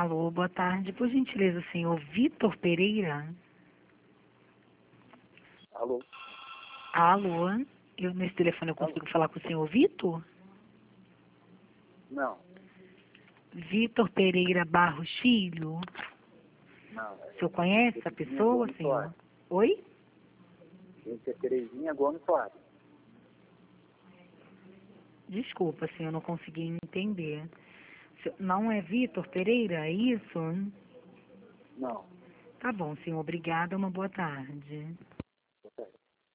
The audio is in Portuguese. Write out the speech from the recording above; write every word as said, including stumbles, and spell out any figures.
Alô, boa tarde. Por gentileza, o senhor Vitor Pereira? Alô? Alô? Eu, nesse telefone eu consigo Alô? falar com o senhor Vitor? Não, Vitor Pereira Barros Filho? não. O senhor conhece essa Terezinha pessoa, Gomes senhor? Soares. Oi? Gente, é Terezinha Gomes Soares. Desculpa, senhor, não consegui entender. Se- Não é Vitor Pereira, é isso? Não. Tá bom, senhor. Obrigada. Uma boa tarde.